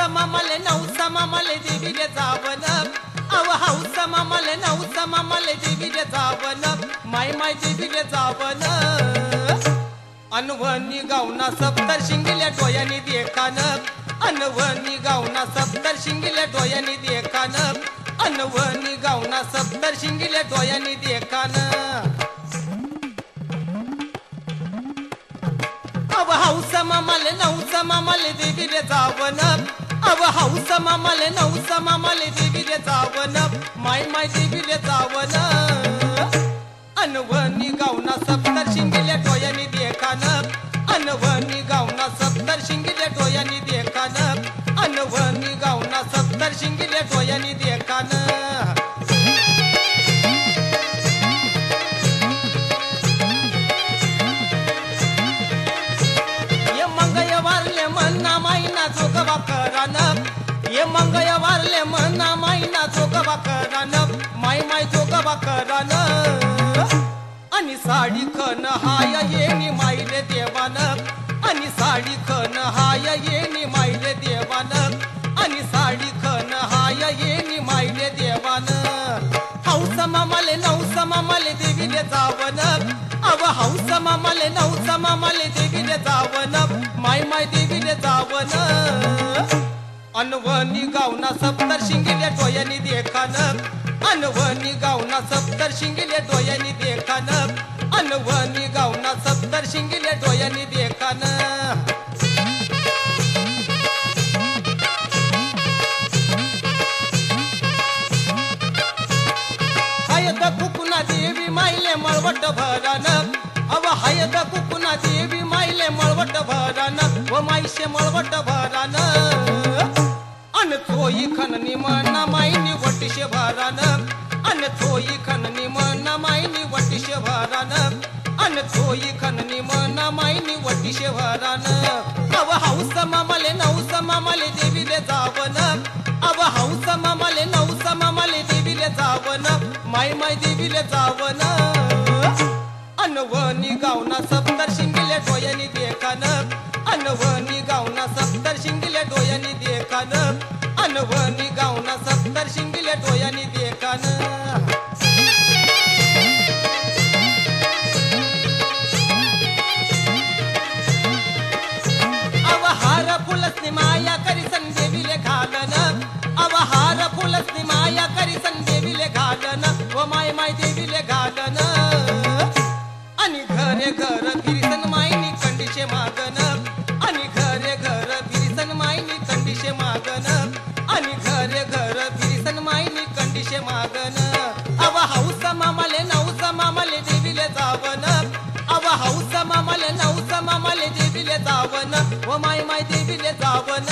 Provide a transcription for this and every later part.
मामाले नवसा मामाले देवीले जावन अव हौस मामाले नवसा मामाले देवीले जावन माय माय देवीले जावन अनवनी गावना सप्तर शिंगिले डोयानी देखान अनवनी गावना सप्तर शिंगिले डोयानी देखान अनवनी गावना सप्तर शिंगिले डोयानी देखान अव हौस मामाले नवसा मामाले देवीले जावन अव हौस मामाले नवसा मामाले देवीले जावन माय माय देवीले जावन अनवनी गावना सप्तर शिंगिले डोयानी देखान अनवनी गावना सप्तर शिंगिले डोयानी देखान अनवनी गावना सप्तर शिंगिले डोयानी देखान ये मंगळवारले मन्ना मायना जोगवा करान ये मंगळवारले मन्ना मायना जोगवा करान माय माय जोगवा करान आणि साडी खन हाय येनी मायले देवान आणि साडी खन हाय येनी मायले देवान आणि साडी खन हाय येनी मायले देवान हौस मामाले नवस मामाले देवीले जावन अव हौस मामाले नवस मामाले देवीले जावन माय माय देवीले जावन अनवनी गावना सप्तर शिंगिले डोयानी देखान अनवनी गावना सप्तर शिंगिले डोयानी देखान अनवनी गावना सप्तर शिंगिले डोयानी देखान हायद कुकुना देवी मायले मळवट भरान अव हायद कुकुना देवी मायले मळवट भरान व मायशे मळवट भरान अन थोई खननी मना मायनी वटिशे भरान अन थोई खननी मना मायनी वटिशे भरान अन थोई खननी मना मायनी वटिशे भरान अव हौस मामाले नवस मामाले देवीले जावन अव हौस मामाले नवस मामाले देवीले जावन माय माय देवीले जावन अनवनी गावना सप्तर शिंगिले डोयानी देखान अनवनी गावना सप्तर शिंगिले डोयानी देखान अनवनी गावना सप्तर शिंगिले डोयानी देखान अव हार फुलसनी माया करी सन देवीले घालन अव हार फुलसनी माया करी सन देवीले घालन व माय माय देवीले घालन आणि घरे घर फिरसन मायनी कंडीशे मागन आणि घरे घर फिरसन मायनी कंडीशे मागन आणि घरे घर फिरसन मायनी कंडीशे मागन अव हौस मामाले नवस मामाले देवीले जावन अव हौस मामाले नवस मामाले देवीले जावन व माय माय देवीले जावन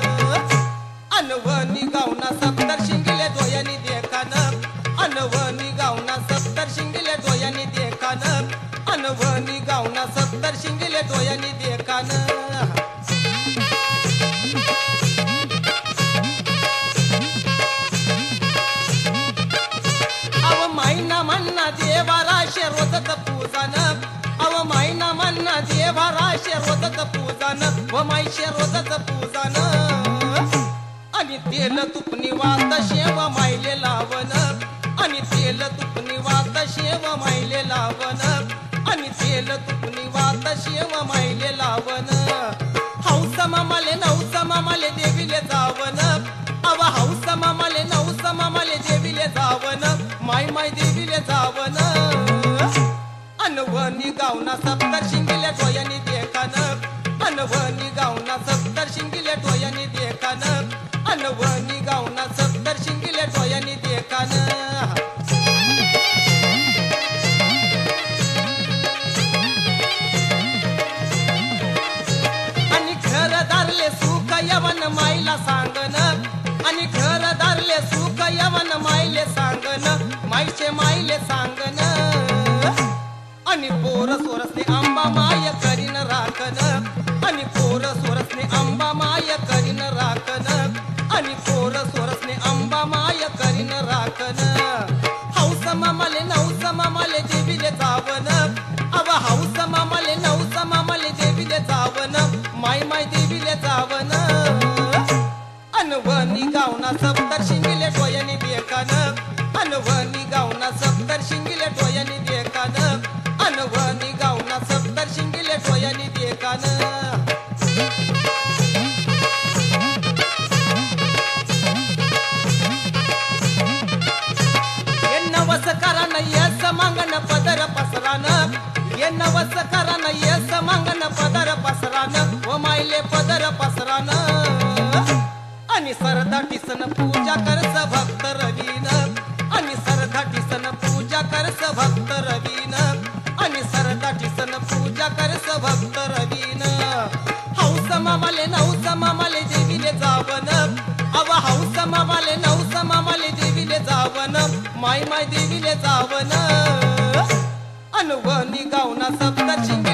अनवनी गावना सप्तर शिंगिले डोयानी देखान अनवनी गावना सप्तर शिंगिले डोयानी देखान अनवनी गावना सप्तर शिंगिले डोयानी देखान अव मायना मन्ना देवा राशे रोजत पूजन अव मायना मन्ना देवा राशे रोजत पूजन व मायशे रोजत पूजन आणि तेल तुपनी वात शेव मायले लावन आणि तेल तुपनी वात शेव मायले लावन आणि तेल तुपनी वात शेव मायले लावन हौस मामाले नवस मामाले देवीले जावन अव हौस मामाले नवस मामाले देवीले जावन माय माय देवीले जावन अनवनी गावना सप्तर शिंगिले डोयानी देखान अनवनी गावना सप्तर शिंगिले डोयानी देखान अनवनी गावना सप्तर शिंगिले डोयानी देखान आणि घरदारले सुख यवन मायला सांगन आणि घरदारले सुख यवन मायले सांगन मायचे मायले सांगन आणि पोर सोरसने आंबा माय करीन राखन आणि पोर सोरसने आंबा माय करीन राखन आणि पोर सोरसने आंबा माय करीन राखन हौस मामाले नवस मामाले देवीले जावन अव हौस मामाले नवस मामाले देवीले जावन माय माय देवीले जावन भक्तरान आणि सरदाटी सन पूजा करस भक्त रवीन आणि सरदाटी सन पूजा करस भक्त रवीन आणि सरदाटी सन पूजा करस भक्त रवीन हौस मामाले नौस मामाले देवीले जावन अव हौस मामाले नौस मामाले देवीले जावन माय माय देवीले जावन अनवनी गावना सप्तशृंगी